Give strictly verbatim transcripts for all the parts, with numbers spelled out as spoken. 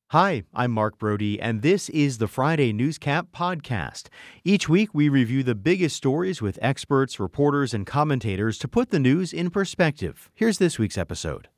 Hi, I'm Mark Brody, and this is the Friday Newscap podcast. Each week, we review the biggest stories with experts, reporters, and commentators to put the news in perspective. Here's this week's episode.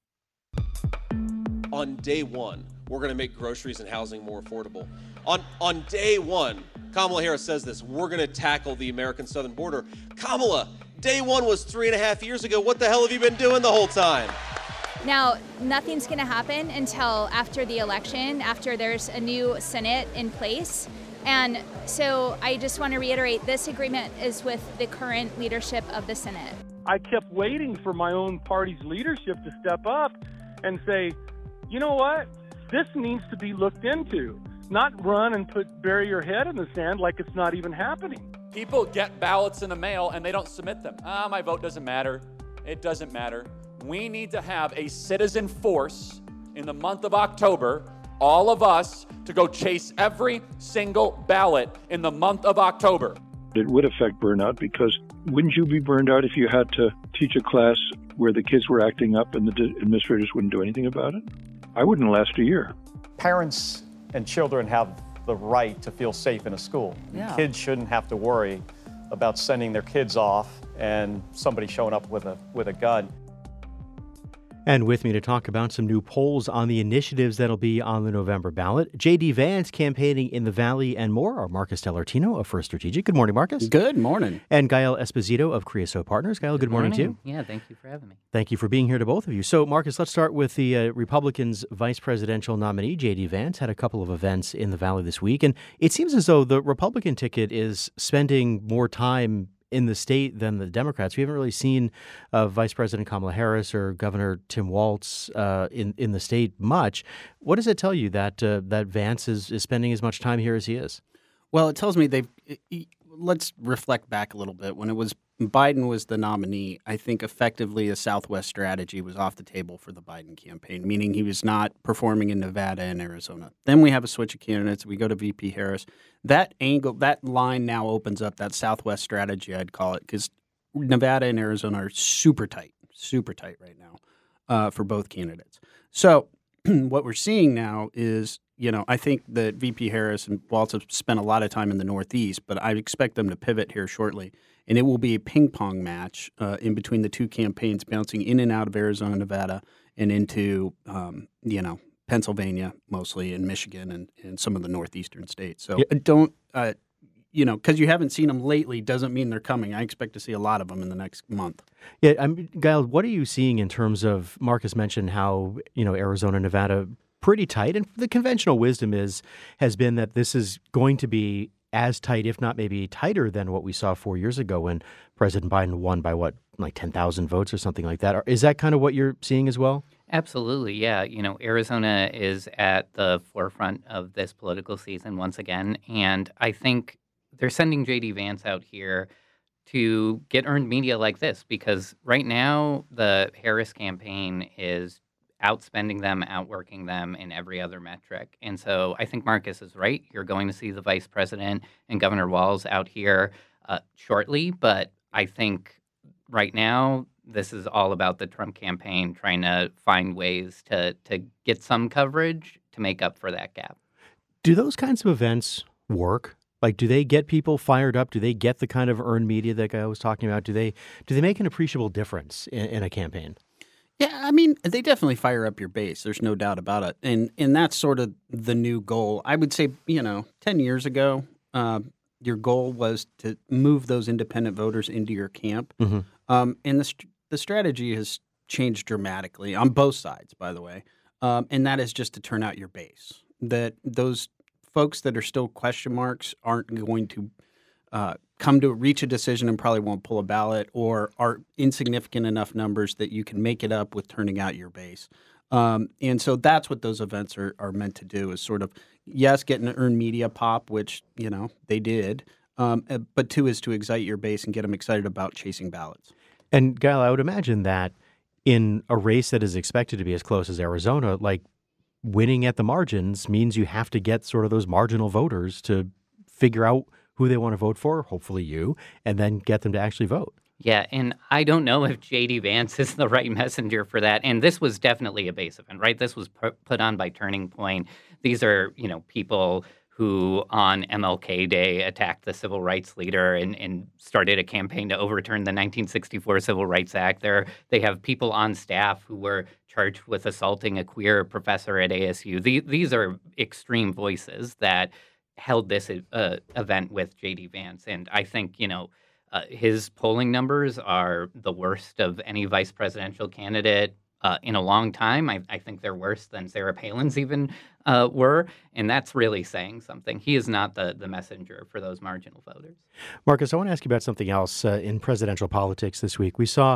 On day one, we're going to make groceries and housing more affordable. On on day one, Kamala Harris says this, we're going to tackle the American southern border. Kamala, day one was three and a half years ago. What the hell have you been doing the whole time? Now, nothing's going to happen until after the election, after there's a new Senate in place. And so I just want to reiterate, this agreement is with the current leadership of the Senate. I kept waiting for my own party's leadership to step up and say, you know what, this needs to be looked into, not run and put bury your head in the sand like it's not even happening. People get ballots in the mail and they don't submit them. Ah, my vote doesn't matter. It doesn't matter. We need to have a citizen force in the month of October, all of us, to go chase every single ballot in the month of October. It would affect burnout because wouldn't you be burned out if you had to teach a class where the kids were acting up and the administrators wouldn't do anything about it? I wouldn't last a year. Parents and children have the right to feel safe in a school. Yeah. Kids shouldn't have to worry about sending their kids off and somebody showing up with a with a gun. And with me to talk about some new polls on the initiatives that'll be on the November ballot, J D. Vance campaigning in the Valley and more, are Marcus Dellartino of First Strategic. Good morning, Marcus. Good morning. And Gael Esposito of Creosote Partners. Gael, good, good morning, morning to you. Yeah, thank you for having me. Thank you for being here to both of you. So, Marcus, let's start with the uh, Republicans' vice presidential nominee, J D. Vance, had a couple of events in the Valley this week, and it seems as though the Republican ticket is spending more time in the state than the Democrats. We haven't really seen uh, Vice President Kamala Harris or Governor Tim Walz uh, in in the state much. What does it tell you that uh, that Vance is, is spending as much time here as he is? Well, it tells me they've. Let's reflect back a little bit. When it was Biden was the nominee, I think effectively a Southwest strategy was off the table for the Biden campaign, meaning he was not performing in Nevada and Arizona. Then we have a switch of candidates. We go to V P Harris. That angle, that line now opens up that Southwest strategy, I'd call it, because Nevada and Arizona are super tight, super tight right now uh, for both candidates. So what we're seeing now is, you know, I think that V P Harris and Walz have spent a lot of time in the Northeast, but I expect them to pivot here shortly. And it will be a ping pong match uh, in between the two campaigns, bouncing in and out of Arizona, Nevada, and into, um, you know, Pennsylvania mostly, and Michigan, and, and some of the northeastern states. So yeah. don't, uh, you know, because you haven't seen them lately doesn't mean they're coming. I expect to see a lot of them in the next month. Yeah, I mean, Gael, what are you seeing in terms of, Marcus mentioned how, you know, Arizona, Nevada, pretty tight, and the conventional wisdom is has been that this is going to be as tight, if not maybe tighter than what we saw four years ago when President Biden won by, what, like ten thousand votes or something like that. Is that kind of what you're seeing as well? Absolutely, yeah. You know, Arizona is at the forefront of this political season once again, and I think they're sending J D. Vance out here to get earned media like this, because right now the Harris campaign is outspending them, outworking them in every other metric. And so I think Marcus is right. You're going to see the vice president and Governor Walz out here uh, shortly, but I think right now this is all about the Trump campaign trying to find ways to to get some coverage to make up for that gap. Do those kinds of events work? Like, do they get people fired up? Do they get the kind of earned media that I was talking about? Do they do they make an appreciable difference in, in a campaign? Yeah, I mean, they definitely fire up your base. There's no doubt about it. And and that's sort of the new goal. I would say, you know, ten years ago, uh, your goal was to move those independent voters into your camp. Mm-hmm. Um, and the, st- the strategy has changed dramatically on both sides, by the way. Um, and that is just to turn out your base. That those folks that are still question marks aren't going to uh, come to reach a decision and probably won't pull a ballot, or are insignificant enough numbers that you can make it up with turning out your base. Um, and so that's what those events are, are meant to do, is sort of, yes, get an earned media pop, which, you know, they did, um, but two is to excite your base and get them excited about chasing ballots. And, Gael, I would imagine that in a race that is expected to be as close as Arizona, like, winning at the margins means you have to get sort of those marginal voters to figure out who they want to vote for, hopefully you, and then get them to actually vote. Yeah, and I don't know if J D. Vance is the right messenger for that. And this was definitely a base event, right? This was pu- put on by Turning Point. These are, you know, people who on M L K Day attacked the civil rights leader and, and started a campaign to overturn the nineteen sixty-four Civil Rights Act. There, they have people on staff who were charged with assaulting a queer professor at A S U. The, these are extreme voices that held this uh, event with J D. Vance. And I think, you know, uh, his polling numbers are the worst of any vice presidential candidate Uh, in a long time. I, I think they're worse than Sarah Palin's even uh, were, and that's really saying something. He is not the, the messenger for those marginal voters. Marcus, I want to ask you about something else uh, in presidential politics this week. We saw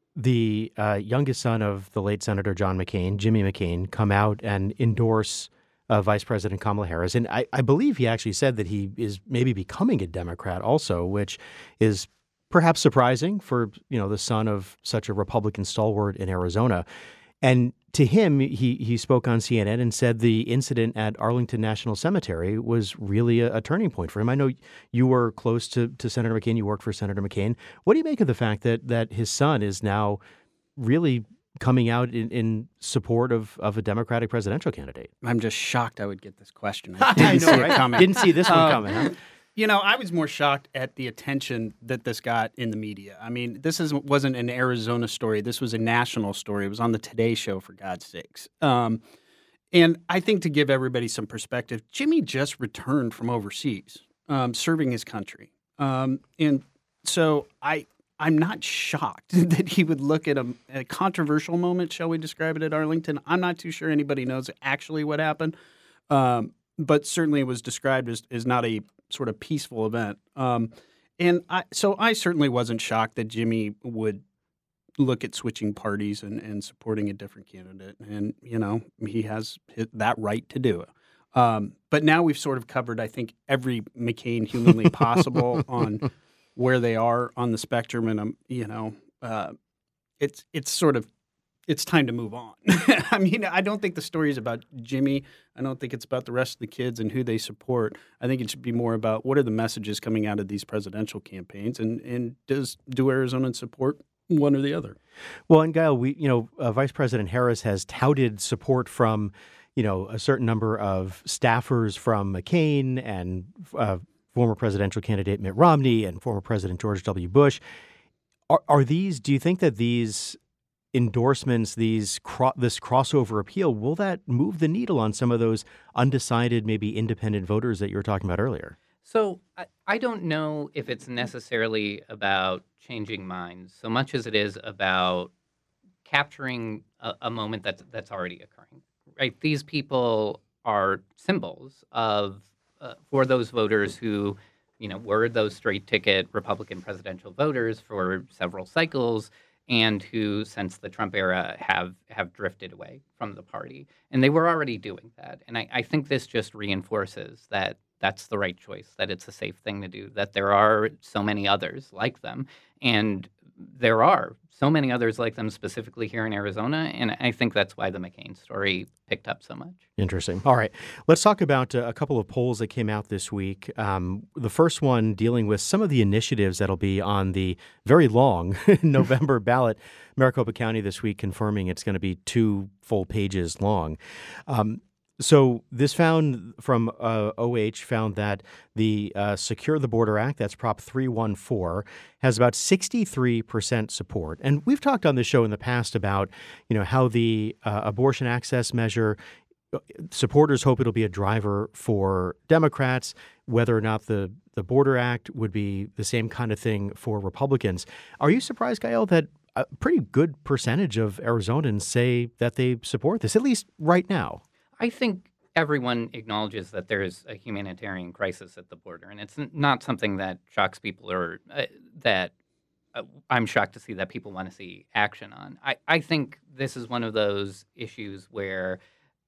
the uh, youngest son of the late Senator John McCain, Jimmy McCain, come out and endorse uh, Vice President Kamala Harris. And I, I believe he actually said that he is maybe becoming a Democrat also, which is perhaps surprising for, you know, the son of such a Republican stalwart in Arizona. And to him, he he spoke on C N N and said the incident at Arlington National Cemetery was really a, a turning point for him. I know you were close to, to Senator McCain. You worked for Senator McCain. What do you make of the fact that that his son is now really coming out in, in support of, of a Democratic presidential candidate? I'm just shocked I would get this question. I didn't I know, see right? it coming. Didn't see this one Uh, coming, huh? You know, I was more shocked at the attention that this got in the media. I mean, this is, wasn't an Arizona story. This was a national story. It was on the Today Show, for God's sakes. Um, and I think to give everybody some perspective, Jimmy just returned from overseas, um, serving his country. Um, and so I, I'm not shocked that he would look at a, a controversial moment, shall we describe it, at Arlington. I'm not too sure anybody knows actually what happened. Um, but certainly it was described as, as not a sort of peaceful event. Um, and I, so I certainly wasn't shocked that Jimmy would look at switching parties and, and supporting a different candidate. And, you know, he has that right to do it. Um, but now we've sort of covered, I think, every McCain humanly possible on where they are on the spectrum. And, um, you know, uh, it's it's sort of, it's time to move on. I mean, I don't think the story is about Jimmy. I don't think it's about the rest of the kids and who they support. I think it should be more about what are the messages coming out of these presidential campaigns, and, and does do Arizonans support one or the other? Well, and Gail, we, you know, uh, Vice President Harris has touted support from, you know, a certain number of staffers from McCain and uh, former presidential candidate Mitt Romney and former President George W. Bush. Are, are these, do you think that these endorsements, these cro- this crossover appeal, will that move the needle on some of those undecided, maybe independent voters that you were talking about earlier? So I, I don't know if it's necessarily about changing minds so much as it is about capturing a, a moment that's that's already occurring. Right? These people are symbols of uh, for those voters who, you know, were those straight ticket Republican presidential voters for several cycles, and who, since the Trump era, have have drifted away from the party. And they were already doing that. And I, I think this just reinforces that that's the right choice, that it's a safe thing to do, that there are so many others like them. And there are so many others like them specifically here in Arizona. And I think that's why the McCain story picked up so much. Interesting. All right. Let's talk about uh, a couple of polls that came out this week. Um, the first one dealing with some of the initiatives that'll be on the very long November ballot. Maricopa County this week confirming it's going to be two full pages long. Um, So this found from uh, O H found that the uh, Secure the Border Act, that's Prop three one four, has about sixty-three percent support. And we've talked on this show in the past about, you know, how the uh, abortion access measure, supporters hope it'll be a driver for Democrats, whether or not the, the Border Act would be the same kind of thing for Republicans. Are you surprised, Gael, that a pretty good percentage of Arizonans say that they support this, at least right now? I think everyone acknowledges that there's a humanitarian crisis at the border, and it's n- not something that shocks people or uh, that uh, I'm shocked to see that people want to see action on. I, I think this is one of those issues where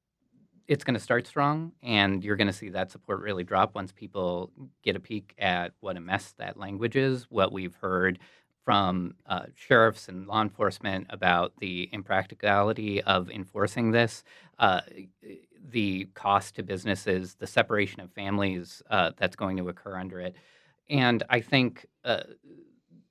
it's going to start strong, and you're going to see that support really drop once people get a peek at what a mess that language is, what we've heard from uh, sheriffs and law enforcement about the impracticality of enforcing this, uh, the cost to businesses, the separation of families uh, that's going to occur under it. And I think uh,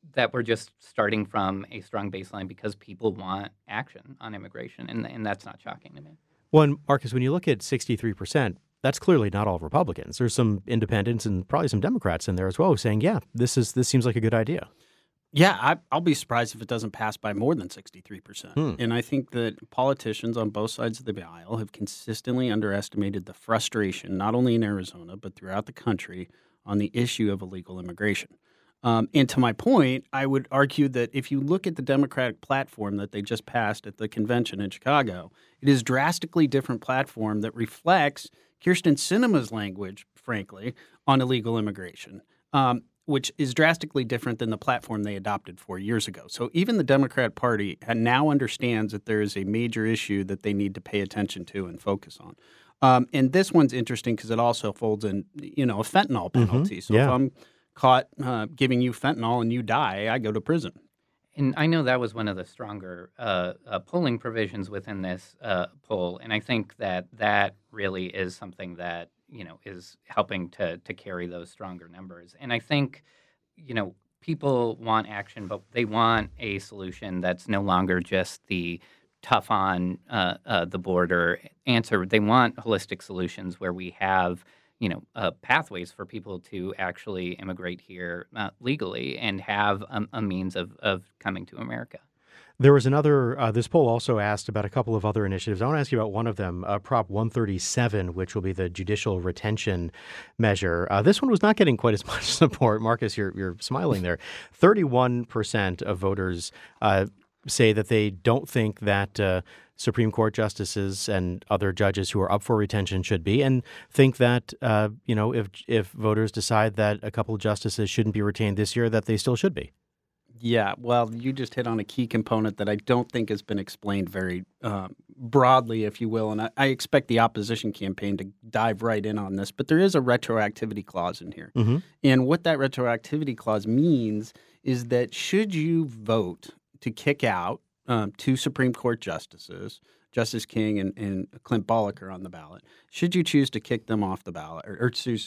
that we're just starting from a strong baseline because people want action on immigration, and, and that's not shocking to me. Well, and Marcus, when you look at sixty-three percent, that's clearly not all Republicans. There's some independents and probably some Democrats in there as well saying, yeah, this is this seems like a good idea. Yeah, I, I'll be surprised if it doesn't pass by more than sixty-three percent. Hmm. And I think that politicians on both sides of the aisle have consistently underestimated the frustration, not only in Arizona, but throughout the country, on the issue of illegal immigration. Um, and to my point, I would argue that if you look at the Democratic platform that they just passed at the convention in Chicago, it is a drastically different platform that reflects Kyrsten Sinema's language, frankly, on illegal immigration, um, which is drastically different than the platform they adopted four years ago. So even the Democrat Party now understands that there is a major issue that they need to pay attention to and focus on. Um, and this one's interesting because it also folds in, you know, a fentanyl penalty. Mm-hmm. So Yeah. if I'm caught uh, giving you fentanyl and you die, I go to prison. And I know that was one of the stronger uh, uh, polling provisions within this uh, poll, and I think that that really is something that, you know, is helping to to carry those stronger numbers. And I think, you know, people want action, but they want a solution that's no longer just the tough on uh, uh, the border answer. They want holistic solutions where we have, you know, uh, pathways for people to actually immigrate here uh, legally and have a, a means of, of coming to America. There was another, uh, this poll also asked about a couple of other initiatives. I want to ask you about one of them, uh, Prop one thirty-seven, which will be the judicial retention measure. Uh, this one was not getting quite as much support. Marcus, you're, you're smiling there. thirty-one percent of voters uh, say that they don't think that uh, Supreme Court justices and other judges who are up for retention should be, and think that, uh, you know, if if voters decide that a couple of justices shouldn't be retained this year, that they still should be. Yeah, well, you just hit on a key component that I don't think has been explained very uh, broadly, if you will, and I, I expect the opposition campaign to dive right in on this, but there is a retroactivity clause in here. Mm-hmm. And what that retroactivity clause means is that should you vote to kick out um, two Supreme Court justices, Justice King and, and Clint Bollick are on the ballot, should you choose to kick them off the ballot, or, or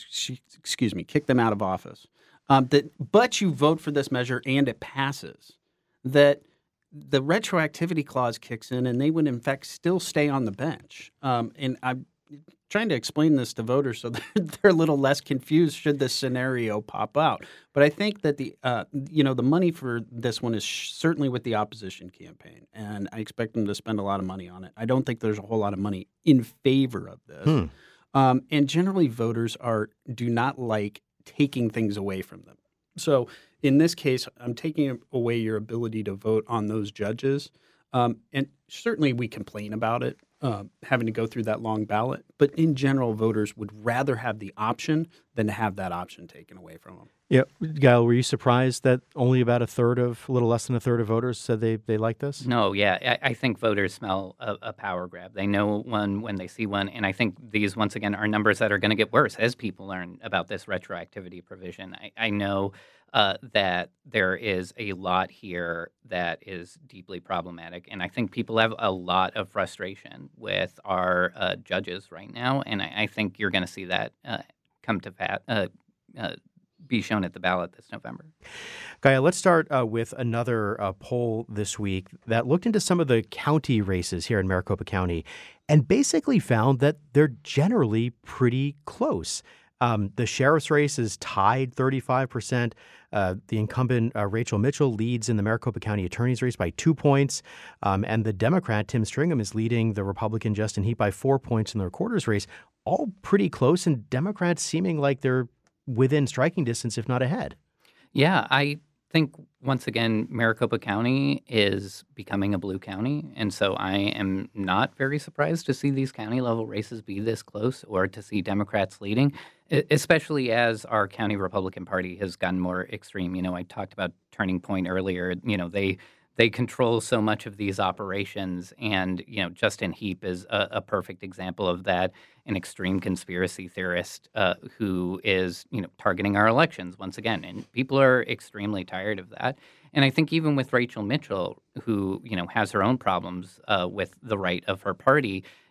excuse me, kick them out of office, Um, that, but you vote for this measure and it passes, that the retroactivity clause kicks in and they would, in fact, still stay on the bench. Um, and I'm trying to explain this to voters so they're, they're a little less confused should this scenario pop out. But I think that the uh, you know the money for this one is sh- certainly with the opposition campaign, and I expect them to spend a lot of money on it. I don't think there's a whole lot of money in favor of this. Hmm. Um, and generally, voters are do not like taking things away from them. So in this case, I'm taking away your ability to vote on those judges. Um, and certainly we complain about it, uh, having to go through that long ballot. But in general, voters would rather have the option than to have that option taken away from them. Yeah. Gail, were you surprised that only about a third of, a little less than a third of voters said they, they like this? No, yeah. I, I think voters smell a, a power grab. They know one when they see one. And I think these, once again, are numbers that are going to get worse as people learn about this retroactivity provision. I, I know uh, that there is a lot here that is deeply problematic. And I think people have a lot of frustration with our uh, judges right now. And I, I think you're going to see that uh, come to pass. Uh, uh, be shown at the ballot this November. Gaia, let's start uh, with another uh, poll this week that looked into some of the county races here in Maricopa County and basically found that they're generally pretty close. Um, the sheriff's race is tied thirty-five percent. Uh, the incumbent uh, Rachel Mitchell leads in the Maricopa County attorney's race by two points. Um, and the Democrat, Tim Stringham, is leading the Republican Justin Heap by four points in the recorder's race. All pretty close, and Democrats seeming like they're within striking distance, if not ahead. Yeah, I think, once again, Maricopa County is becoming a blue county. And so I am not very surprised to see these county-level races be this close or to see Democrats leading, especially as our county Republican Party has gotten more extreme. You know, I talked about Turning Point earlier. You know, they they control so much of these operations. And, you know, Justin Heap is a, a perfect example of that, an extreme conspiracy theorist uh, who is, you know, targeting our elections once again. And people are extremely tired of that. And I think even with Rachel Mitchell, who, you know, has her own problems uh, with the right of her party,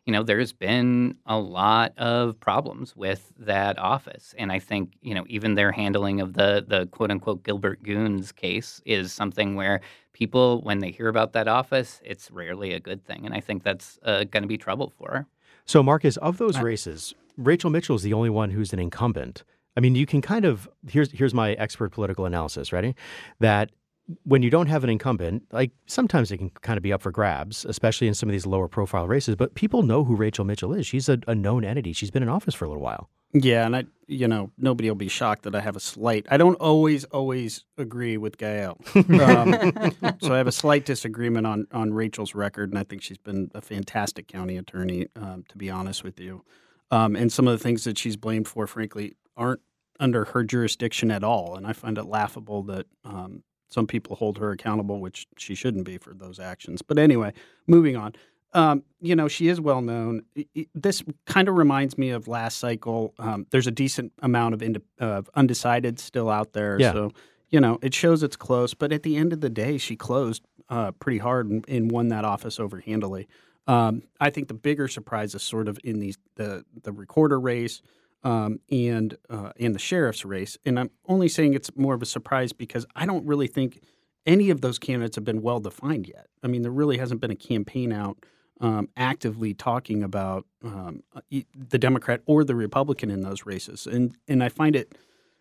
you know, there's been a lot of problems with that office. And I think, you know, even their handling of the, the quote-unquote Gilbert Goons case is something where people, when they hear about that office, it's rarely a good thing. And I think that's uh, going to be trouble for her. So, Marcus, of those races, Rachel Mitchell is the only one who's an incumbent. I mean, you can kind of, here's here's my expert political analysis, ready? That when you don't have an incumbent, like sometimes it can kind of be up for grabs, especially in some of these lower profile races, but people know who Rachel Mitchell is. She's a, a known entity. She's been in office for a little while. Yeah, and I, you know, nobody will be shocked that I have a slight, I don't always, always agree with Gael. Um, so I have a slight disagreement on, on Rachel's record, and I think she's been a fantastic county attorney, um, to be honest with you. Um, and some of the things that she's blamed for, frankly, aren't under her jurisdiction at all. And I find it laughable that um, some people hold her accountable, which she shouldn't be for those actions. But anyway, moving on. Um, you know, she is well known. This kind of reminds me of last cycle. Um, there's a decent amount of ind- uh, undecided still out there. Yeah. So, you know, it shows it's close. But at the end of the day, she closed uh, pretty hard and, and won that office over handily. Um, I think the bigger surprise is sort of in these the the recorder race um, and uh, and the sheriff's race. And I'm only saying it's more of a surprise because I don't really think any of those candidates have been well defined yet. I mean, there really hasn't been a campaign out um, actively talking about um, the Democrat or the Republican in those races. And and I find it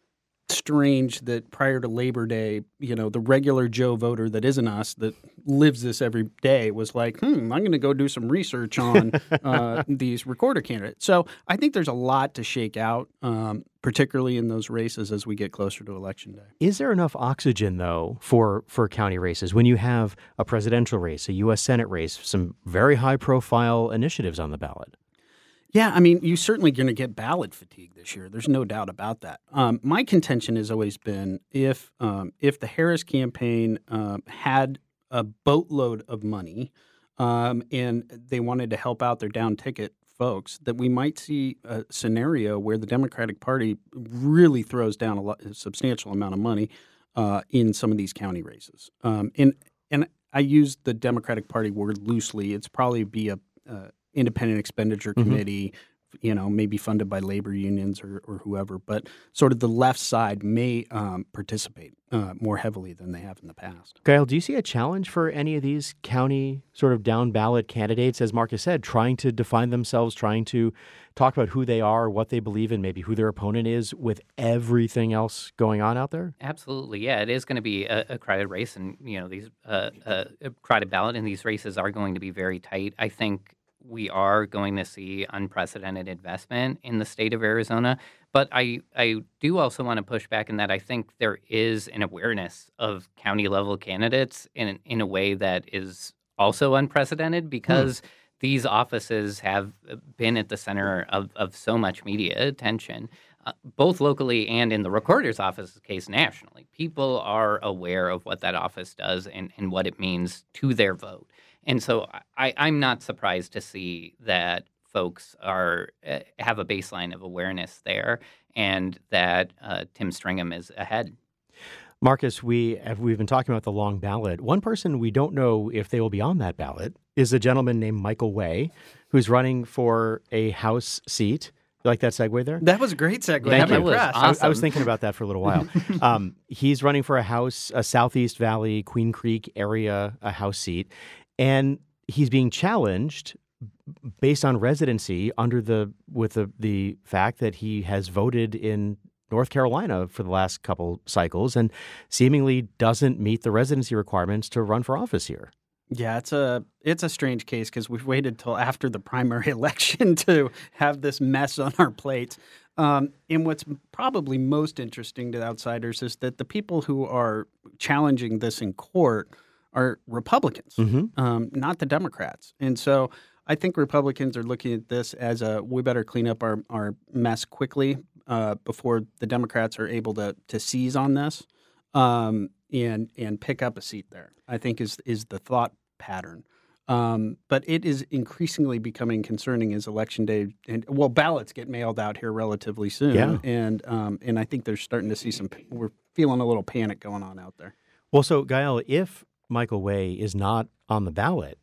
strange that prior to Labor Day, you know, the regular Joe voter that isn't us, that lives this every day, was like, hmm, I'm going to go do some research on uh, these recorder candidates. So I think there's a lot to shake out, um, particularly in those races as we get closer to Election Day. Is there enough oxygen, though, for, for county races when you have a presidential race, a U S Senate race, some very high-profile initiatives on the ballot? Yeah, I mean, you're certainly going to get ballot fatigue this year. There's no doubt about that. Um, my contention has always been if um, if the Harris campaign um, had a boatload of money um, and they wanted to help out their down ticket folks, that we might see a scenario where the Democratic Party really throws down a, lot, a substantial amount of money uh, in some of these county races. Um, and and I use the Democratic Party word loosely. It's probably be a, a independent expenditure committee, mm-hmm. you know, maybe funded by labor unions or, or whoever, but sort of the left side may um, participate uh, more heavily than they have in the past. Gail, do you see a challenge for any of these county sort of down ballot candidates, as Marcus said, trying to define themselves, trying to talk about who they are, what they believe in, maybe who their opponent is, with everything else going on out there? Absolutely, yeah. It is going to be a, a crowded race, and, you know, these uh, uh, a crowded ballot, and these races are going to be very tight. I think we are going to see unprecedented investment in the state of Arizona. But I, I do also want to push back in that I think there is an awareness of county level candidates in, in a way that is also unprecedented because hmm. these offices have been at the center of, of so much media attention, uh, both locally and in the recorder's office's case nationally. People are aware of what that office does and, and what it means to their vote. And so I, I'm not surprised to see that folks are uh, have a baseline of awareness there and that uh, Tim Stringham is ahead. Marcus, we have, we've been talking about the long ballot. One person we don't know if they will be on that ballot is a gentleman named Michael Way, who's running for a House seat. You like that segue there? That was a great segue. Thank I'm you. impressed. I, I was thinking about that for a little while. um, he's running for a House, a Southeast Valley, Queen Creek area, a House seat. And he's being challenged based on residency under the with the, the fact that he has voted in North Carolina for the last couple cycles and seemingly doesn't meet the residency requirements to run for office here. Yeah, it's a it's a strange case because we've waited till after the primary election to have this mess on our plates. Um, and what's probably most interesting to outsiders is that the people who are challenging this in court are Republicans, mm-hmm. um, not the Democrats. And so I think Republicans are looking at this as a, we better clean up our, our mess quickly uh, before the Democrats are able to to seize on this um, and and pick up a seat there, I think is is the thought pattern. Um, but it is increasingly becoming concerning as Election Day, and well, ballots get mailed out here relatively soon. Yeah. And, um, and I think they're starting to see some, we're feeling a little panic going on out there. Well, so Gael, if Michael Way is not on the ballot,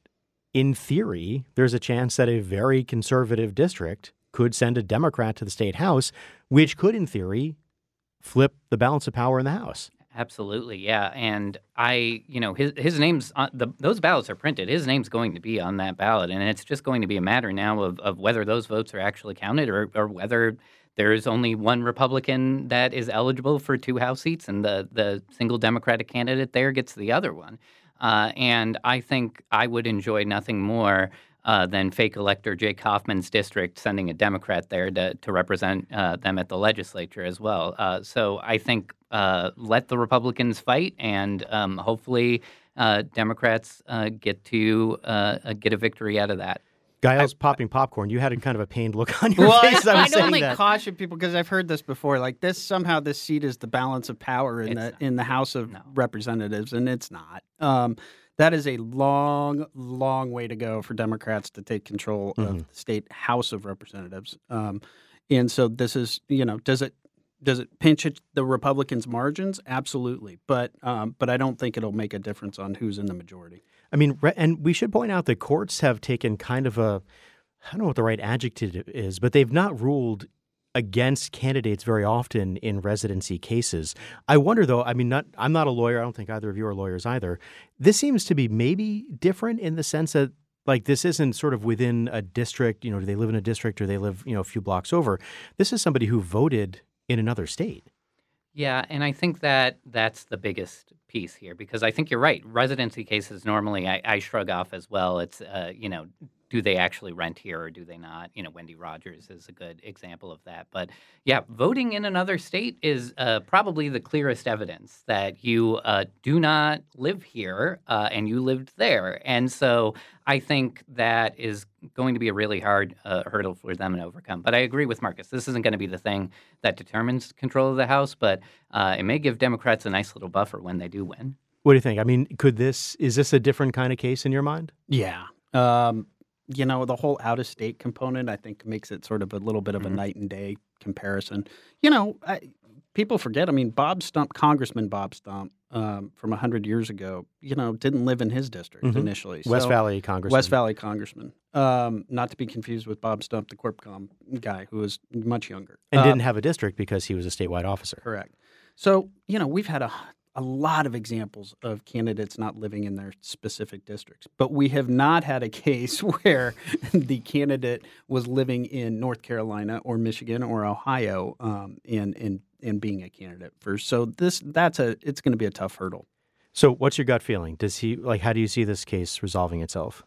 in theory, there's a chance that a very conservative district could send a Democrat to the state House, which could, in theory, flip the balance of power in the House. Absolutely, yeah. And I, you know, his his name's on the those ballots are printed. His name's going to be on that ballot, and it's just going to be a matter now of, of whether those votes are actually counted or or whether there's only one Republican that is eligible for two House seats, and the the single Democratic candidate there gets the other one. Uh, and I think I would enjoy nothing more Uh, than fake elector Jake Hoffman's district sending a Democrat there to, to represent uh, them at the legislature as well. Uh, so I think uh, let the Republicans fight, and um, hopefully uh, Democrats uh, get to uh, get a victory out of that. Giles popping popcorn. You had a kind of a pained look on your well, face. I, I I'd was only that. caution people because I've heard this before. Like this, somehow this seat is the balance of power in It's the not. in the House of No. Representatives, and it's not. Um, that is a long, long way to go for Democrats to take control Mhm. of the state House of Representatives. Um, and so this is, you know, does it does it pinch at the Republicans' margins? Absolutely, but um, but I don't think it'll make a difference on who's in the majority. I mean, re- and we should point out that courts have taken kind of a, I don't know what the right adjective is, but they've not ruled against candidates very often in residency cases. I wonder, though, I mean, not I'm not a lawyer. I don't think either of you are lawyers either. This seems to be maybe different in the sense that, like, this isn't sort of within a district, you know, do they live in a district or they live, you know, a few blocks over? This is somebody who voted in another state. Yeah, and I think that that's the biggest piece here, because I think you're right. Residency cases normally I, I shrug off as well. It's, uh, you know, do they actually rent here or do they not? You know, Wendy Rogers is a good example of that. But yeah, voting in another state is uh, probably the clearest evidence that you uh, do not live here uh, and you lived there. And so I think that is going to be a really hard uh, hurdle for them to overcome. But I agree with Marcus. This isn't going to be the thing that determines control of the House, but uh, it may give Democrats a nice little buffer when they do win. What do you think? I mean, could this, is this a different kind of case in your mind? Yeah. Um, you know, the whole out-of-state component, I think, makes it sort of a little bit of a Mhm. night and day comparison. You know, I, people forget, I mean, Bob Stump, Congressman Bob Stump um, from one hundred years ago, you know, didn't live in his district Mhm. initially. West So- Valley Congressman. West Valley Congressman. Um, not to be confused with Bob Stump, the Corpcom guy, who was much younger. And Uh, didn't have a district because he was a statewide officer. Correct. So, you know, we've had a, a lot of examples of candidates not living in their specific districts, but we have not had a case where the candidate was living in North Carolina or Michigan or Ohio um, and, and, and being a candidate first. So this that's a it's going to be a tough hurdle. So what's your gut feeling? Does he, like, how do you see this case resolving itself?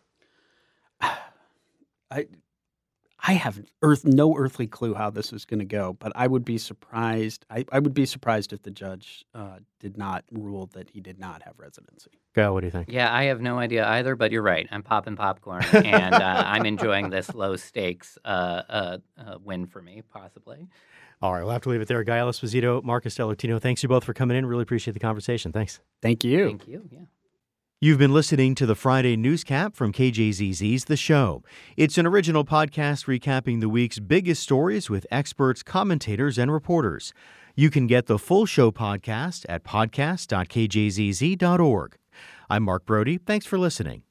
I I have earth no earthly clue how this is going to go, but I would be surprised. I, I would be surprised if the judge uh, did not rule that he did not have residency. Gail, what do you think? Yeah, I have no idea either, but you're right. I'm popping popcorn, and uh, I'm enjoying this low stakes uh, uh, uh, win for me, possibly. All right, we'll have to leave it there. Gael Esposito, Marcus Delortino, thanks you both for coming in. Really appreciate the conversation. Thanks. Thank you. Thank you. Yeah. You've been listening to the Friday Newscap from K J Z Z's The Show. It's an original podcast recapping the week's biggest stories with experts, commentators, and reporters. You can get the full show podcast at podcast dot k j z z dot org. I'm Mark Brody. Thanks for listening.